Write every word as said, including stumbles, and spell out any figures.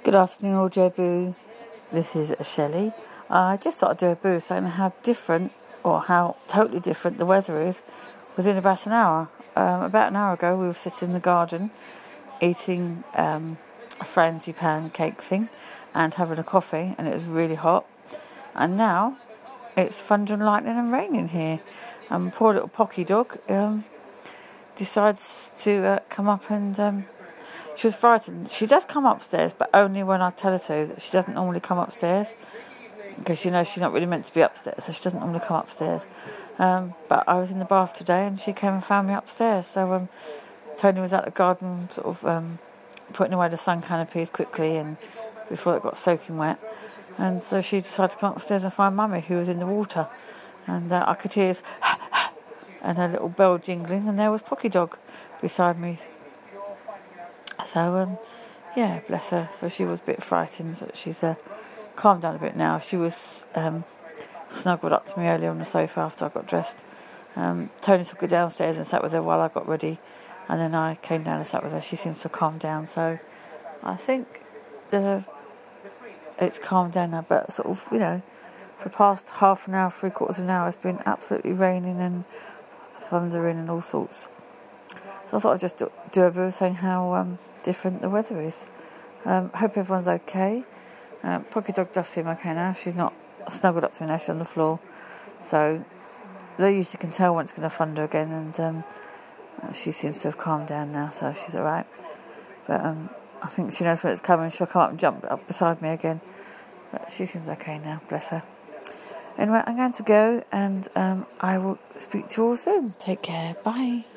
Good afternoon, Audio Boo. This is Shelley. Uh, I just thought I'd do a boo saying how different, or how totally different the weather is within about an hour. Um, about an hour ago, we were sitting in the garden eating um, a Franzi pancake thing and having a coffee, and it was really hot. And now it's thunder and lightning and raining here. And um, poor little Pocky dog um, decides to uh, come up and... Um, She was frightened. She does come upstairs, but only when I tell her to. She doesn't normally come upstairs because she knows she's not really meant to be upstairs, so she doesn't normally come upstairs. Um, but I was in the bath today, and she came and found me upstairs. So um, Tony was out the garden, sort of um, putting away the sun canopies quickly, and before it got soaking wet. And so she decided to come upstairs and find Mummy, who was in the water. And uh, I could hear his and her little bell jingling, and there was Pocky Dog beside me. So, um, yeah, bless her. So she was a bit frightened, but she's uh, calmed down a bit now. She was um, snuggled up to me earlier on the sofa after I got dressed. Um, Tony took her downstairs and sat with her while I got ready, and then I came down and sat with her. She seems to calm down, so I think there's a, it's calmed down now, but sort of, you know, for the past half an hour, three quarters of an hour, it's been absolutely raining and thundering and all sorts. So I thought I'd just do, do a bit of saying how um, different the weather is. Um, hope everyone's okay. Um, Pocky Dog does seem okay now. She's not snuggled up to me now, she's on the floor. So they usually can tell when it's going to thunder again, and um, she seems to have calmed down now, so she's alright. But um, I think she knows when it's coming. She'll come up and jump up beside me again. But she seems okay now, bless her. Anyway, I'm going to go, and um, I will speak to you all soon. Take care. Bye.